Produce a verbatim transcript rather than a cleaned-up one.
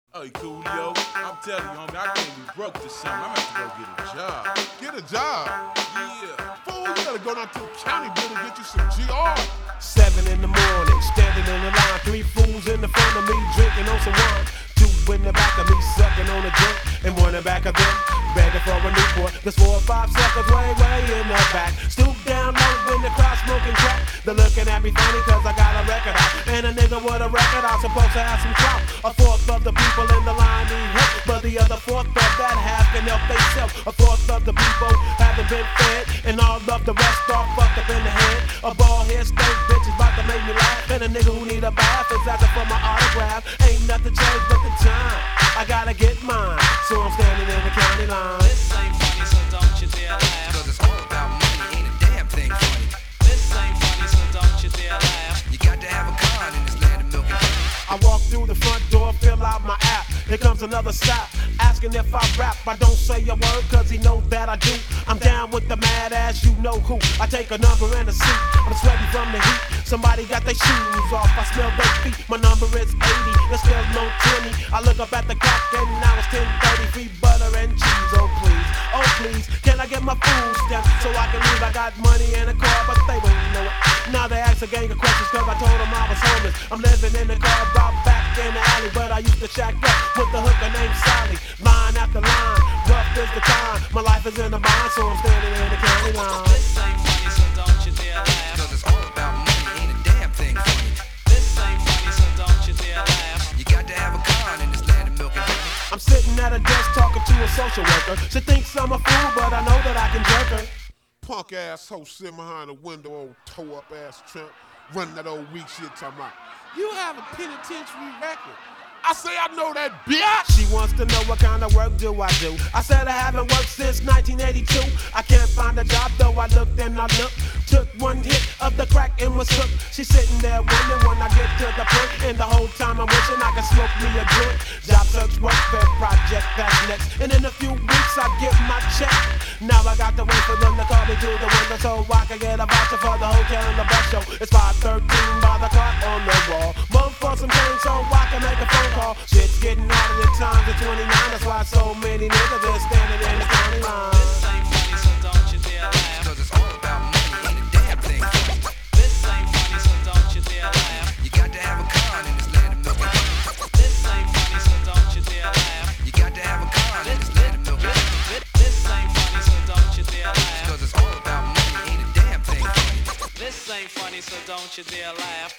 Hey, Coolio, I'm telling you, homie, I can't be broke this summer. I'm gonna have to go get a job. Get a job? Yeah. Fool, you gotta go down to the county building and get you some G R. Seven in the morning, standing in the line. Three fools in the front of me, drinking on some wine. Two in the back of me, sucking on a drink. And one in the back of them, begging for a Newport. There's four or five suckers way, way in the back. Stoop down low in the crowd smoking crack. They're looking at me funny cause I got a record out. And a nigga with a record out supposed to have some clout. A fourth of the people in the line need help, but the other fourth of that half can help themselves. A fourth of the people haven't been fed, and all of the rest are fucked up in the head. A bald head stank bitch is about to make me laugh, and a nigga who need a bath is asking for my autograph. Ain't nothing changed but the time. I gotta get mine, so I'm standing in the county line. This ain't funny, so don't you dare laugh. Cause it's all about money, ain't a damn thing funny. This ain't funny, so don't you dare laugh. You got to have a con in this land of milk and honey. I walk through the front door, fill out my app. Here comes another sap, asking if I rap. I don't say a word, cause he knows that I do. I'm down with the mad ass, you know who. I take a number and a seat, I'm sweating from the heat. Somebody got their shoes off, I smell their feet. My number is eighty, there's still no twenty. I look up at the clock and now it's ten thirty. Free butter and cheese, oh please, oh please. Can I get my food stamp so I can leave? I got money in the car, but they don't know it. Now they ask a gang of questions cause I told them I was homeless. I'm living in the car, out back in the alley, but I used to shack up with the hooker named Sally. Line after line, rough is the time. My life is in the bind, so I'm standing in the county line. This ain't funny, so don't you dare laugh. Cause it's all about money, ain't a damn thing funny. This ain't funny, so don't you dare laugh. You got to have a con in this land of milk and honey. I'm sitting at a desk talking to a social worker. She thinks I'm a fool, but I know that I can jerk her. Punk ass hoe sitting behind the window, old toe up ass tramp, running that old weak shit talking about, you have a penitentiary record. I say I know that bitch. She wants to know what kind of work do I do. I said I haven't worked since nineteen eighty-two. I can't find a job though I looked and I looked. Took one hit of the crack and was hooked. She's sitting there wondering when I get to the point. And the whole time I'm wishing I could smoke me a joint. Job search, work, fair project, that's next. And in a few weeks I get my check. Now I got to wait for them to call me to the window so I can get a voucher for the hotel and the bus show. It's five thirteen by the clock on the wall. Move for some change so I can make a phone call. Shit's getting harder than times at twenty-nine. That's why so many niggas are standing in the county line. This ain't funny, so don't you dare laugh. Cause it's all about money, ain't a damn thing funny. This ain't funny, so don't you dare laugh. You got to have a con in this land of milk and honey. This ain't funny, so don't you dare laugh. You got to have a con in this land of milk and honey. This ain't funny, so don't you dare laugh. Cause it's all about money, ain't a damn thing funny. This ain't funny, so don't you dare laugh.